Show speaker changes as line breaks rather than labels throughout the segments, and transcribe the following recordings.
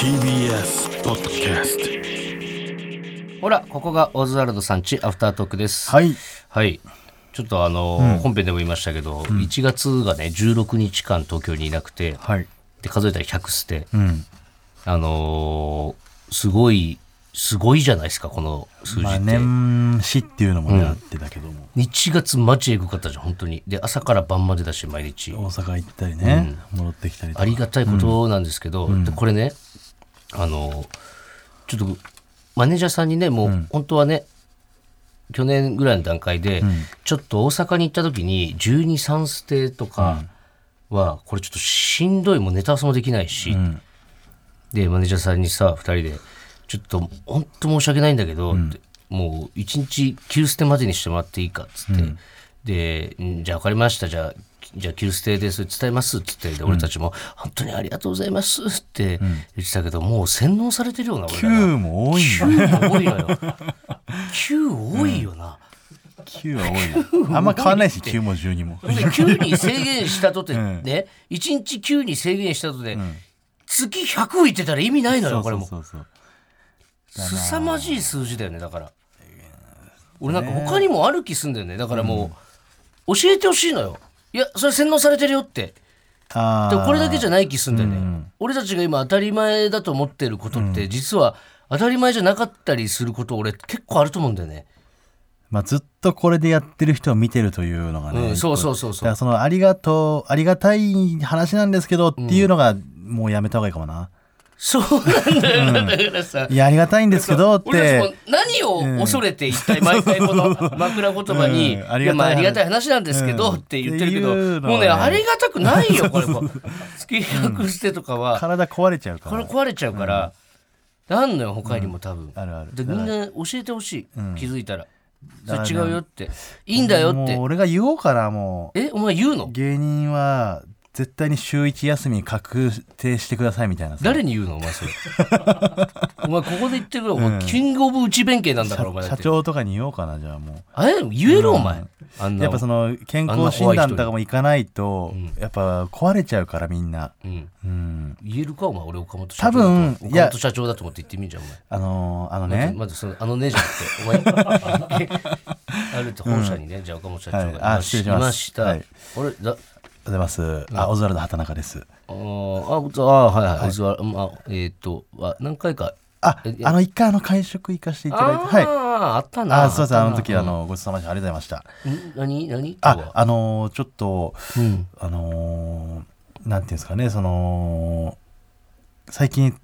TBS ポッドキャスト。
ほら、ここがオズワルドさんちアフタートークです。
はい。
はい。ちょっと本編でも言いましたけど、1月がね16日間東京にいなくて、
はい。
で数えたら100捨て、
うん。
すごいじゃないですかこの数字って。
年始っていうのもね、あってだけども。
1月マジエグかったじゃん本当に。で朝から晩までだし毎日。
大阪行ったりね、戻ってきたりとか。
ありがたいことなんですけど、でこれねちょっとマネージャーさんにねもう本当はね、去年ぐらいの段階で、ちょっと大阪に行った時に12、3ステとかは、これちょっとしんどい、もうネタ合わせもできないし、でマネージャーさんにさ2人でちょっと本当申し訳ないんだけど、もう1日9ステまでにしてもらっていいかっつって、でじゃあ分かりました、じゃあ9ステでそれ伝えますっつって、で俺たちも本当にありがとうございますって言ってたけど、もう洗脳されてるような。
9も多いんだ。
9も多いのよ。9多いよな、
9は多いよ。あんま変わんないし、9も12も。
で9に制限したとてね、1日9に制限したとて、月100浮いてたら意味ないのよこれも。
そう
凄まじい数字だよね。だから俺なんか他にもある気すんだよね。だからもう教えてほしいのよ。いやそれ洗脳されてるよって。でもこれだけじゃない気すんだよね、俺たちが今当たり前だと思ってることって、実は当たり前じゃなかったりすること俺結構あると思うんだよね。
まあ、ずっとこれでやってる人を見てるというのがね、
そう
だからそのありがたい話なんですけどっていうのがもうやめた方がいいかもな。
そうなんだよ、だからさ、
いやありがたいんですけどって、
俺たちも何を恐れて一体毎回この枕言葉に、ありがたい話なんですけどって言ってるけど、もうねありがたくないよこれも。月100捨てとかは
体壊れちゃうから。
これ壊れちゃうから、なんのよ他にも多分、
あるある。
でみんな教えてほしい、気づいたらそれ違うよって、いいんだよって。
もう俺が言おうからもう。
お前言うの？
芸人は絶対に週1休み確定してくださいみたいな。
誰に言うのお前それ。お前ここで言ってくれ、お前キングオブ内弁慶なんだからお前。
社長とかに言おうかな。じゃあも
う言える、お前。
やっぱその健康診断とかも行かないとやっぱ壊れちゃうからみんな、
言えるかお前。俺岡本社長
多分
岡本社長だと思って言ってみんじゃんお前。
ね、
まずそのねじゃなくてお前あるって本社にね、じゃあ岡本社長がいました。俺だ
ございます。オズワルド畑中です。
はいはい。オズワルド何回か
一回会食行かせていただいて、
あったな。
そうです。あの時ごちそうさまでした。ありがとうございました。
何
ちょっとなんていうんですかね、その最近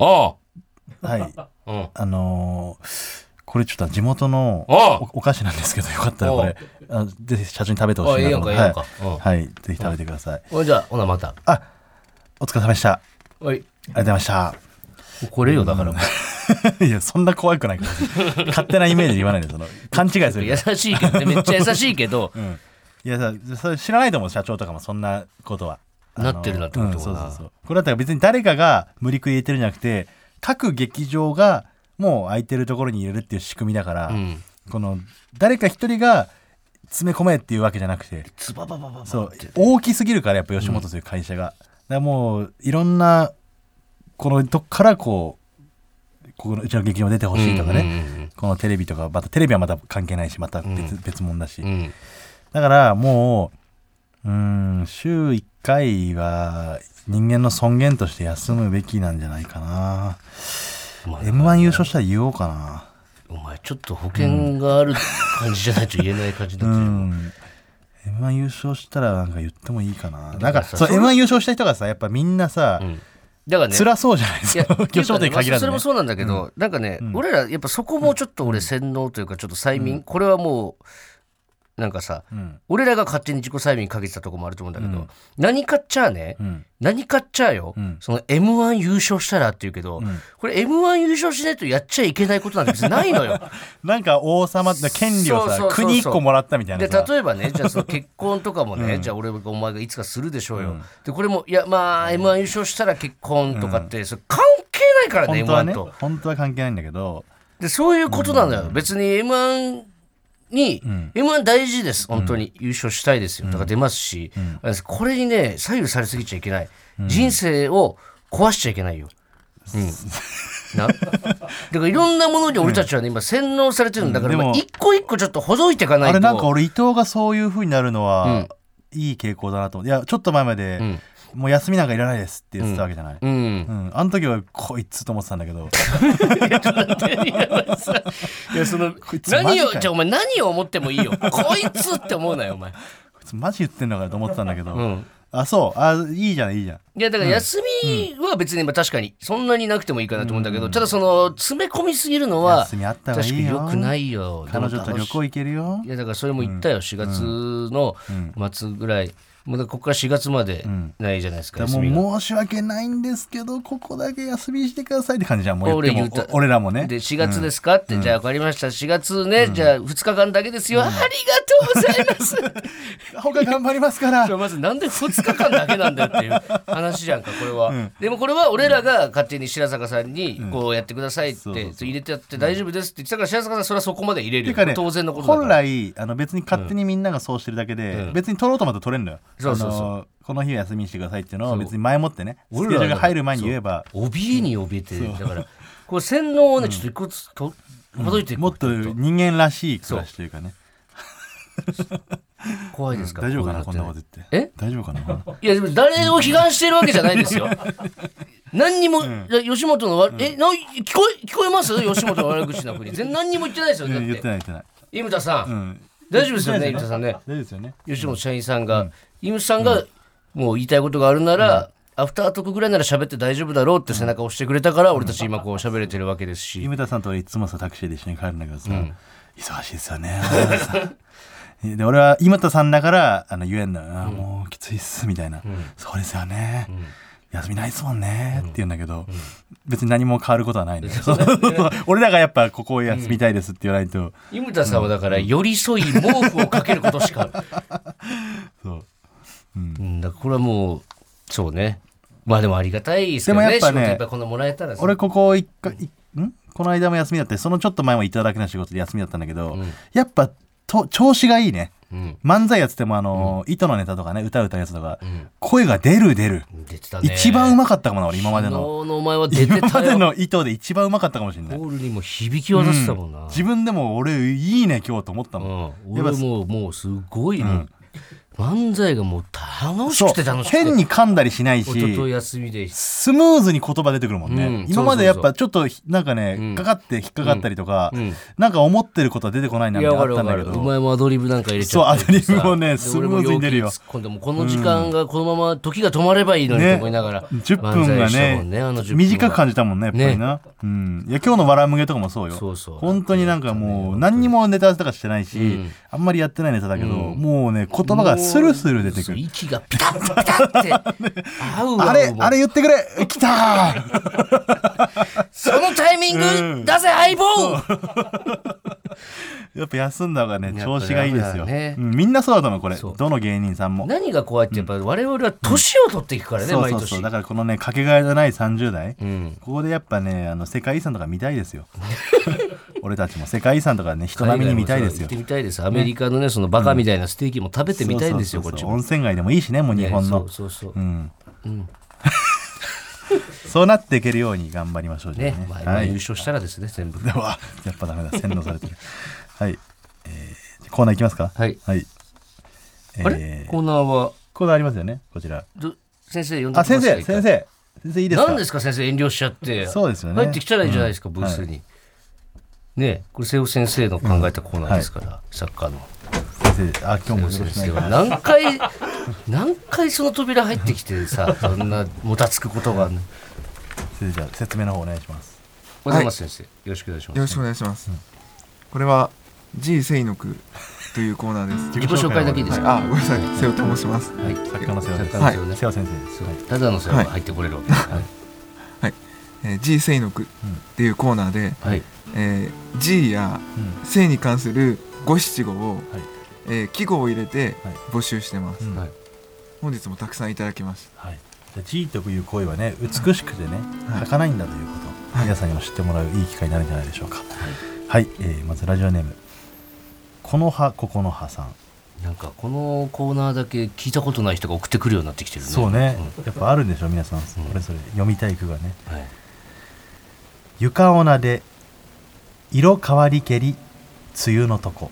これちょっと地元のお菓子なんですけど、よかったらこれぜひ社長に食べてほしいなと思って、はいぜひ食べてください。
じゃあほなまた。
お疲れ様でした。
はい、あり
がとうございました。
これよだから
いやそんな怖くないから勝手なイメージで言わないで、その勘違いする。
優しいけどね、めっちゃ優しいけど、
いやそれ知らないと思う。社長とかもそんなことは
なってるなってことは、
そうこれだったら別に誰かが無理くり入れてるんじゃなくて、各劇場がもう空いてるところに入れるっていう仕組みだから、この誰か一人が詰め込めっていうわけじゃなくて、そう大きすぎるからやっぱ吉本という会社が、だからもういろんなこのとこからこのうちの劇場出てほしいとかね、このテレビとか、またテレビはまた関係ないし、また別物だし、だからもう週1回は人間の尊厳として休むべきなんじゃないかな。M1 優勝したら言おうかな。
お前ちょっと保険がある感じじゃないと言えない感じになってる。
M1 優勝したらなんか言ってもいいかな。なんかそう M1 優勝した人がさ、やっぱみんなさ、だからね、辛そうじゃないですか。吉本に限らず、
それもそうなんだけど、なんかね、俺らやっぱそこもちょっと俺洗脳というかちょっと催眠、これはもうなんかさ、俺らが勝手に自己催眠かけてたとこもあると思うんだけど、何かっちゃね、何かっちゃよ、その M1 優勝したらって言うけど、これ M1 優勝しないとやっちゃいけないことなんて別にないのよ。
なんか王様って権利をさ、国1個もらったみたいなさ。
で例えばね、じゃあその結婚とかもね、じゃあ俺がお前がいつかするでしょうよ、でこれもいやまあ M1 優勝したら結婚とかって、それ関係ないからね、M1 と
本当は関係ないんだけど、
でそういうことなのよ、別に M1 に、M1 大事です、本当に優勝したいですよ、だから出ますし、これにね左右されすぎちゃいけない、人生を壊しちゃいけないよ。 だからいろんなものに俺たちはね、今洗脳されてるんだから、一個一個ちょっとほどいていかないと。
あれなんか俺伊藤がそういう風になるのは、いい傾向だなと思って。いやちょっと前まで、もう休みなんかいらないですって言ってたわけじゃない、あの時はこいつと思ってたんだけど
いやその何をじゃあお前何を思ってもいいよこいつって思うなよお前。こ
いつマジ言ってんのかなと思ってたんだけど、いいじゃんいいじゃん。
いやだから休みは別に確かにそんなになくてもいいかなと思うんだけど、ただその詰め込みすぎるのは
休みあった方がいいよ。
確かに良くないよ。
彼女と旅行行けるよ。
いやだからそれも言ったよ、4月の末ぐらい、もうここから4月までないじゃないですか、休みが。
もう申し訳ないんですけどここだけ休みしてくださいって感じじゃん。もう言っても俺らもね。
で4月ですかって、じゃあ分かりました4月ね、じゃあ2日間だけですよ、ありがとうございます
他頑張りますから
まずなんで2日間だけなんだよっていう話じゃんかこれは、でもこれは俺らが勝手に白坂さんにこうやってくださいって入れてやって大丈夫ですって言ってたから、白坂さんそれはそこまで入れるよ、当然のことだから。
本来別に勝手にみんながそうしてるだけで、別に取ろうと思って取れるのよ。そうこの日は休みにしてくださいっていうのを別に前もってね、スケジュールが入る前に言えば。
怯えに怯えて、だからこれ洗脳をねちょっと一個ずつほどいていく、
もっと人間らしい暮らしというかね。
怖いですか、
大丈夫かなこんなこと言って。大丈夫かな。
いやでも誰を批判してるわけじゃないですよ何にも、吉本の聞こえます吉本の悪口のふり何にも言ってないですよ。だって
言ってない
井牟田さん、大丈夫ですよね井牟田さんね。
大丈夫ですよね。
吉本社員さんが、井牟田さんがもう言いたいことがあるなら、アフタートークぐらいなら喋って大丈夫だろうって背中を押してくれたから、俺たち今こう喋れてるわけですし。
井牟田さんと俺いつもさタクシーで一緒に帰るんだけどさ、忙しいですよねで俺は井牟田さんだから言えんのよ、もうきついっすみたいな、そうですよね、休みないっすもんねって言うんだけど、別に何も変わることはないね俺らがやっぱここを休みたいですって言わないと。
井牟田さんはだから寄り添い毛布をかけることしかそう、だからこれはもうそうね、まあでもありがたいですけどね。でもやっぱね、仕事いっぱいこのもらえたらさ。
俺こここの間も休みだって、そのちょっと前もいただけの仕事で休みだったんだけど、やっぱ調子がいいね。漫才やってても糸のネタとかね、歌うやつとか、声が出る出てたね。一番うまかったかもな俺今までの。
お前は出てたよ。
今までの糸で一番うまかったかもしれない。
ボールにも響き渡ってたもんな。
自分でも俺いいね今日と思ったもん。
俺もうすごい漫才がもう楽しくて
変に噛んだりしないし、
一昨日休みで
スムーズに言葉出てくるもんね、今までやっぱちょっとなんかね、かかって引っかかったりとか、なんか思ってることは出てこないなみたいなのあったんだけど、
お前もアドリブなんか入れちゃって、
そうアドリブもねスムーズに出るよ。
今度もこの時間がこのまま時が止まればいいのにと思いながら、
10分がね短く感じたもんねやっぱりな、いや今日の笑うむげとかもそうよ。本当になんかもう何にもネタとかしてないし、あんまりやってないネタだけど、もうね言葉がスルスル出てくる。
息がピタッピタッって合うわ。
あれ言ってくれ来た
そのタイミングだぜ相棒
やっぱ休んだ方がね調子がいいですよ、みんなそうだと思うこれ。どの芸人さんも。
何が怖いってやっぱ我々は年を取っていくからね、毎年。
だからこのねかけがえのない30代、ここでやっぱね世界遺産とか見たいですよ俺たちも世界遺産とかね人並みに見たいですよ。
行ってみたいです。アメリカのねそのバカみたいなステーキも食べてみたいんですよ。こっちも
温泉街でもいいしね、もう日本のそうなっていけるように頑張りましょうね。
優勝したらですね全部。
やっぱダメだ、洗脳されてるはい、コーナーいきますか。
はい、あれコーナー
ありますよねこちら。
先生呼んできますか。
先生いいですか。
何ですか先生遠慮しちゃって。
そうですよね、
入ってきたらいいじゃないですか、ブースにね。これ瀬尾先生の考えたコーナーですから、サッカーの
先生。今日もよろしくお願いします。
何回その扉入ってきてさそんなもたつくことがあるの。
先生じゃあ説明の方お願いします。
おはようございます先生、よろしくお願いします。
よろしくお願いします、これは G 聖の句というコーナーです。
自己紹介だけいいですか。
ごめんなさい、瀬尾と申します。
はい、作家の瀬尾です。瀬尾先生です。
ただの瀬尾が入ってこれるわけです。
はい、G 聖の句っていうコーナーで、G や聖に関する五七五を季語を入れて募集してます。本日もたくさんいただきました。
G という声はね美しくてね儚いんだということ、皆さんにも知ってもらういい機会になるんじゃないでしょうか。はい、まずラジオネームこの葉ここの葉さん。
なんかこのコーナーだけ聞いたことない人が送ってくるようになってきてるね。
そうね、やっぱあるんでしょ皆さん、それぞれ読みたい句がね。 床おなで色変わりけり梅雨のとこ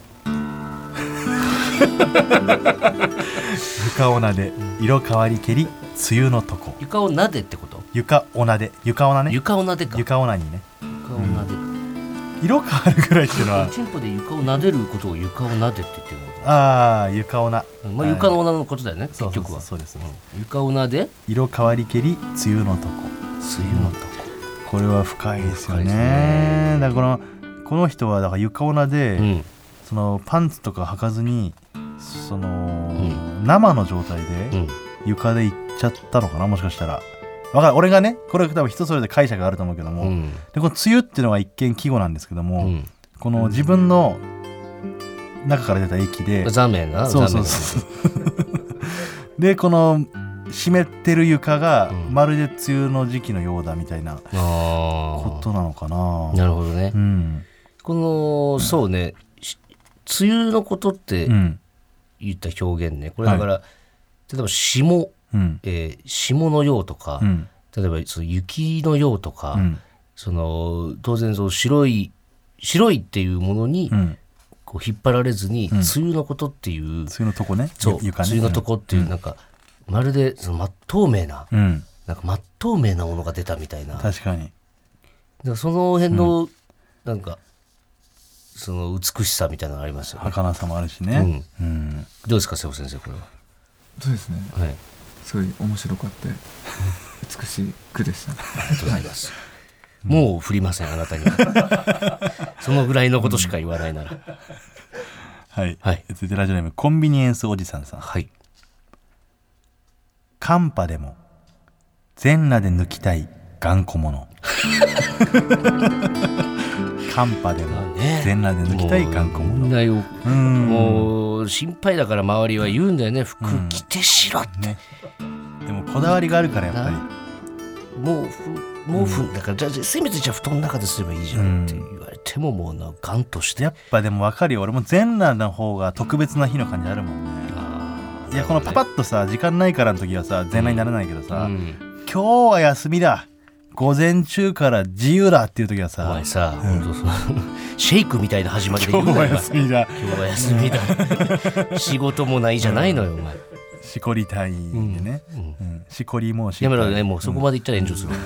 床おなで色変わりけり梅雨のとこ。
床をなでってこと？
床おなで床おなね。
床をなでか。
床おなにね。
床をなで、
色変わるぐらいっていうのは
チンポで床をなでることを床をなでって言ってるのか
ああ床おな、
まあ、床の女のことだよね、
そう
結局は。
そうです、
床をなで
色変わりけり梅雨のとこ。
梅雨のとこ、
これは深いですよ
深いです
ね。
ね。
だからこの人はだから床おなで、そのパンツとか履かずにその、生の状態で床で行っちゃったのかな、もしかしたら。わかる、俺がね、これ多分人それぞれ解釈があると思うけども、でこの梅雨っていうのは一見季語なんですけども、この自分の中から出た液で、
ザメな、
そうそうそうでこの湿ってる床がまるで梅雨の時期のようだみたいなことなのかな。
なるほどね、このそうね、梅雨のことって言った表現ね、これだから、例えば霜、霜のようとか、例えばその雪のようとか、その当然その白いっていうものにこう引っ張られずに、梅雨のことっていう、
梅雨のとこね、
そう床ね、梅雨のとこっていうなんか、まるでその真っ透明な、なんか真っ透明なものが出たみたいな。
確かに。
だからその辺の、なんかその美しさみたいなのがありますよね。
儚さもあるしね。
どうですか瀬尾先生、これは。
そうですね、
はい、
すごい面白かった美しい句でした。
ありがとうございます。もう振りません、あなたには。そのぐらいのことしか言わないなら。
はい、
はい、
続いてラジオネームコンビニエンスおじさんさん。
はい。
寒波でも全裸で抜きたい頑固者。寒波でも全裸で抜きたい頑固者。
みんなよ、もう心配だから周りは言うんだよね、服着てしろって、
ね。でもこだわりがあるからやっぱり。
毛布だから、じゃあせめてじゃあ布団の中ですればいいじゃんって言われても、もうなガンとして。
やっぱでも分かるよ、俺も全裸の方が特別な日の感じあるもんね。いやこのパパッとさ時間ないからの時はさ全裸にならないけどさ、今日は休みだ、午前中から自由だっていう時はさ、
お前さ、本当そうシェイクみたいな始まりで言うなよ。
今日は休みだ、
今日は休みだ。仕事もないじゃないのよ、お前。
しこりたいでね、しこりもしこり
やめろね、もうそこまで言ったら炎上する。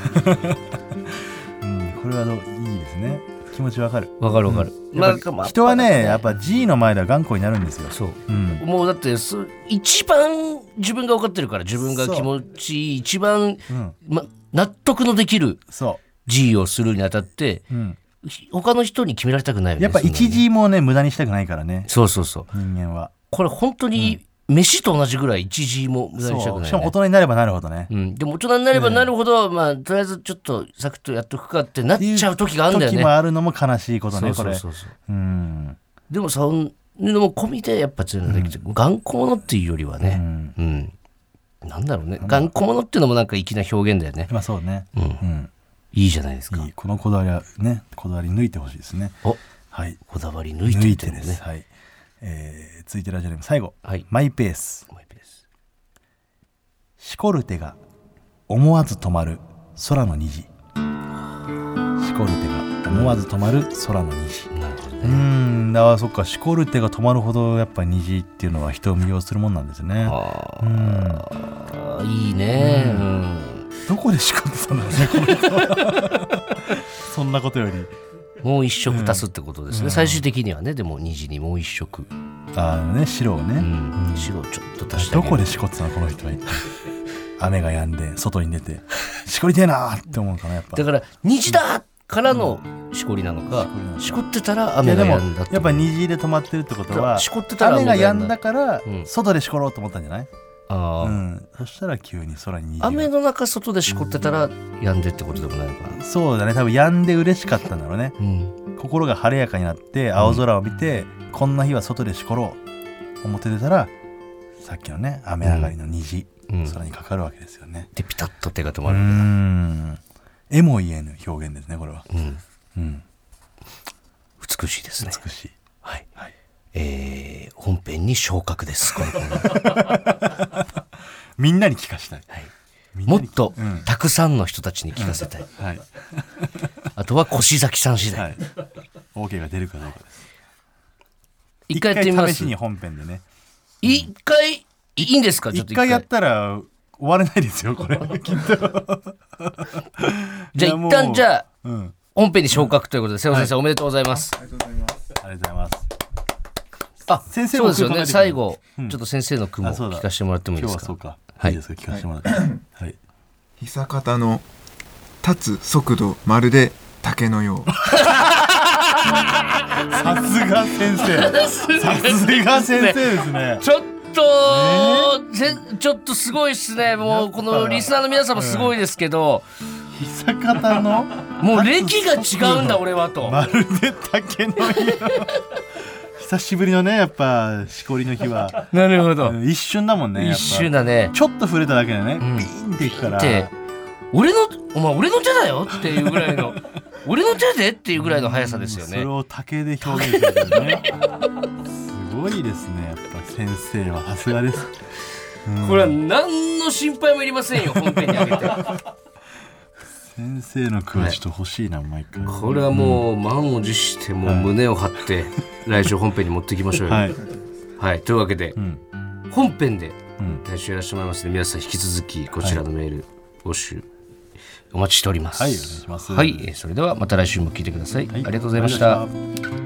これはいいですね、気持ちわかる。
わかるわかる。
人はねやっぱ G の前では頑固になるんですよ。
そう、もうだって一番自分が分かってるから、自分が気持ちいい一番、納得のできる G をするにあたって、他の人に決められたくないよね。
やっぱ 1G もね無駄にしたくないからね。
そうそうそう、
人間は
これ本当に飯と同じぐらい 1G も無駄にしたくないね。
しかも大人になればなるほどね。
でも大人になればなるほど、まあとりあえずちょっとサクッとやっとくかってなっちゃう時があるんだよね。
時もあるのも悲しいことね、これ。
でもそのも込みでやっぱ強いのできて、頑固者っていうよりはね、なんだろうね、頑固者っていうのもなんか粋な表現だよね。
まあそうね、
いいじゃないですか。
このこだわりはね、こだわり抜いてほしいですね。はい、
こだわり抜いて
です。はい。続いてラジオネーム最後、
はい、
マイペース。しこる手が思わず止まる空の虹。しこる手が思わず止まる空の虹。
なるほどね。
だからそっか、しこる手が止まるほどやっぱ虹っていうのは人を魅了するもんなんですね。
いいね。
どこでしこってたんだろうね、この人は。そんなことより
もう一色足すってことですね、最終的にはね。でも虹にもう一色、
白をね、
白をちょっと足してあげる。
どこでしこってたのこの人は。雨が止んで外に出てしこりてえなって思うかな、やっぱ。
だから虹だからのしこりなのか、しこってたら雨が止んだって。
やっぱ虹で止まってるってことは、
しこってたら
雨が止んだから外でしころうと思ったんじゃない？そしたら急に空に虹が。
雨の中外でしこってたら止んでってことでもないのかな。
そうだね、多分止んで嬉しかったんだろうね、心が晴れやかになって青空を見て、こんな日は外でしころう思って出たら、さっきのね雨上がりの虹、空にかかるわけですよね。
でピタッと手が止まる。
絵も言えぬ表現ですね、これは。
美しいですね。
美しい。
はい。本編に昇格です。この
みんなに聞かしたい。
もっとたくさんの人たちに聞かせたい。 あとは越崎さん次第、
はい、OK が出るかどうかです。
一回やってみます。
試しに本編でね。
一回いいんですか？
一回やったら終われないですよこれきっと。
じゃあ一旦じゃあ、本編に昇格ということで、瀬尾先生、おめでとうございます。
ありがとうございます。
ありがとうございます。
あ、先生もそうですよね。最後、ちょっと先生の句も聞かせてもらってもいいですか？
今日はそうか。いいですか、聞かせてもらって。はい。
久方の立つ速度まるで竹のよう。
さすが先生。さすが先生ですね。
ちょっとすごいっすね。もうこのリスナーの皆さんもすごいですけど、
久方の
もう歴が違うんだ俺はと。
まるで竹のよう。久しぶりのね、やっぱしこりの日は。
なるほど。
一瞬だもんね。
一瞬だね。
ちょっと触れただけでね、ビーンっていくから。
お前俺の手だよっていうぐらいの俺の手でっていうぐらいの速さですよね。
それを竹で表現するんね。すごいですね。やっぱ先生はさすがです。
これは何の心配もいりませんよ。本編にあげて。
先生の句はちょっと欲しいな、毎回。
これはもう満を持してもう胸を張って来週本編に持っていきましょうよ。はい、というわけで、本編で来週やらせてもらいますので、皆さん引き続きこちらのメール募集お待ちしております。
はい、お願いします。
はい、それではまた来週も聞いてください。ありがとうございました。